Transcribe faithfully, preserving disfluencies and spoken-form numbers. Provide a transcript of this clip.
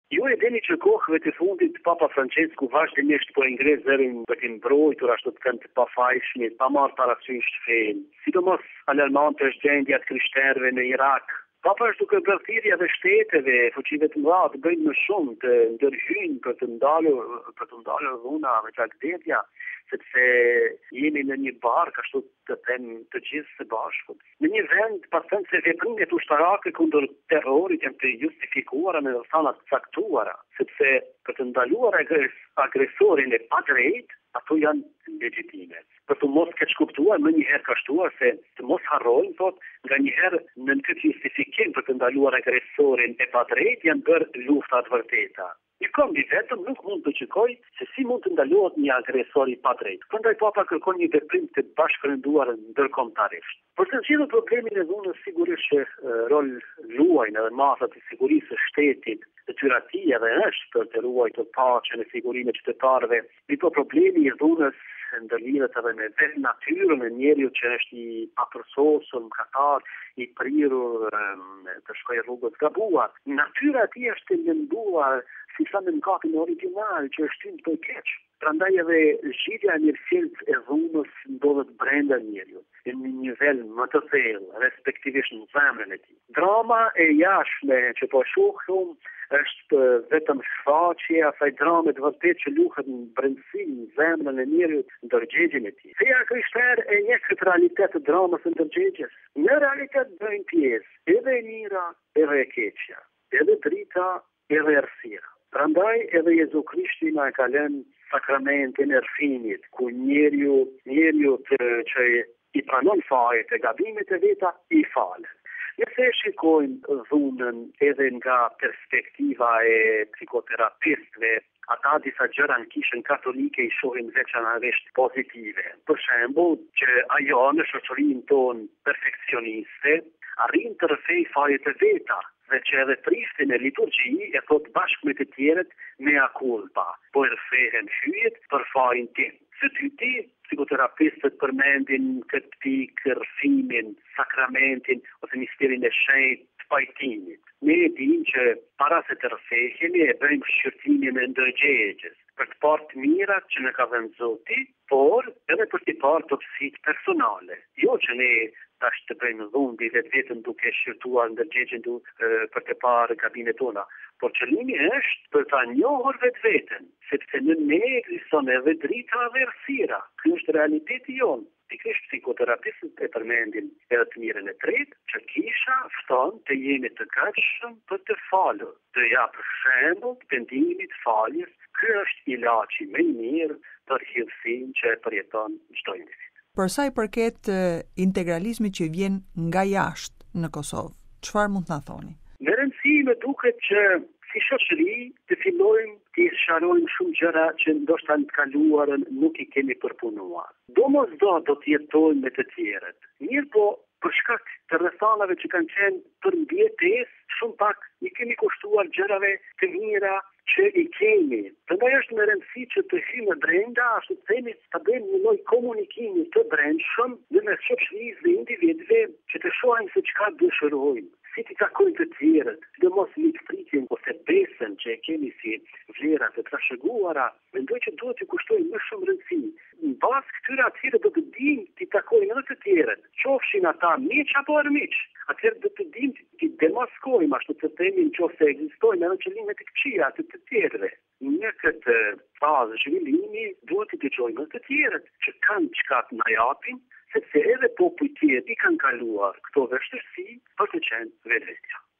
Ju e dini që kohëve të fundit Papa Francesku vazhdimisht po e ngre zërin për të mbrojtur ashtu të kënd të pafajshmit, pa marrë parasysh fen. Sidomos alarmante është gjendja të krishterëve në Irak. Papa është duke bërë thirrje dhe shteteve, fuqive të mëdha të bëjnë më shumë të ndërhyjnë për të ndalur për të ndalur dhuna me tragedja, sepse jemi në një bark ashtu të them të gjithë së bashku. Në një vend pasën se veprimet ushtarake kundër terrorit janë të justifikuara në rrethana të caktuara, sepse për të ndaluar agresorin e padrejt, ato janë legjitime. Për të mos keq kuptuar më njëherë ka shtuar se të mos harrojnë, thot, nga njëherë në këtë justifikim për të ndaluar agresorin e padrejt janë bërë lufta të vërteta. Një kom i vetëm nuk mund të qikoj se si mund të ndalohet një agresor i padrejt. Prandaj Papa kërkon një veprim të bashkërenduar ndërkombëtarisht. Për të zgjidhur problemin e dhunës, sigurisht që rol luajnë edhe masat e sigurisë së shtetit, detyratia dhe është për të ruajtur paqen e sigurinë e qytetarëve. Mito problemi i dhunës ndërlidhet edhe me vetë natyrën e njeriut që është i papërsosur, mëkatar, i prirur të shkojë rrugët gabuar. Natyra e tij është e lënduar si sa në mëkatin original që është hyrë të keq. Prandaj edhe zgjidhja e mirësjelljes e dhunës ndodhet brenda njeriut, në një nivel më të thellë, respektivisht në zemrën e tij. Drama e jashtme që po shohim është vetëm shfaqje asaj drame të vërtet që luhet në brendësi në zemrën e njeriut ndërgjegjen e tij. Feja krishtere e njeh këtë realitet të dramës së ndërgjegjes. Në realitet bëjnë pjesë edhe e mira, edhe e keqja, edhe drita, edhe errësira. Prandaj edhe Jezu Krishti na e ka lënë sakramentin e rrëfimit, ku njeriu, njeriu të, që i pranon fajet e gabimet e veta, i falen. Nëse e shikojmë dhunën edhe nga perspektiva e psikoterapistëve, ata disa gjëra në kishën katolike i shohin veçanërisht pozitive. Për shembull, që ajo në shoqërinë tonë perfekcioniste arrin të rrëfej fajet e veta, dhe që edhe priftin e liturgji e thot bashkë me të tjerët mea culpa, po e rrëfehen hyjet për fajin tim. Së dyti, psikoterapistët përmendin këtë pikë rrëfimin, sakramentin ose misterin e shenjtë të pajtimit. Ne e dimë që para se të rrëfehemi e bëjmë shqyrtimin e ndërgjegjes për të parë të mirat që në ka dhënë Zoti, por edhe për të parë topsitë personale. Jo që ne tash të bëjmë dhunë vetë vetëm duke shqyrtuar ndërgjegjen për të parë gabimet tona, por qëllimi është për ta njohur vetveten, sepse në ne ekziston edhe drita dhe errësira. Ky është realiteti jonë. Pikërisht psikoterapistët e përmendin edhe të mirën e tretë, që kisha fton të jemi të gatshëm për të falur, të japë shembull të pendimit faljes. Ky është ilaçi më i mirë për hidhsinë që e përjeton çdo individ. Për sa i përket integralizmit që vjen nga jashtë në Kosovë, çfarë mund të na thoni? Me rëndësi më duket që si shoqëri të fillojmë të sharojmë shumë gjëra që ndoshta në të kaluarën nuk i kemi përpunuar. Domosdo do të jetojmë me të tjerët. Mirë po, për shkak të rrethanave që kanë qenë për mbjetesë, shumë pak i kemi kushtuar gjërave të mira që i kemi. Prandaj është me rëndësi që të hyjmë brenda, ashtu të themi, të bëjmë një lloj komunikimi të brendshëm në shoqërisë dhe individëve që të shohim se çka dëshirojmë. Si të takojmë të tjerët, sidomos mikpritjen ose besën që e kemi si vlera të trashëguara, mendoj që duhet të kushtojmë më shumë rëndësi. Në bazë këtyre atëherë do të dimë të takojmë edhe të tjerët, qofshin ata miq apo armiq. Atëherë do të dimë të demaskojmë ashtu të themi nëse ekzistojnë edhe qëllime të këqija të të tjerëve. Në këtë fazë zhvillimi duhet të dëgjojmë të tjerët që kanë çka të na japin, sepse edhe popujt tjerë i kanë kaluar këto vështirësi për të qenë vetvetja.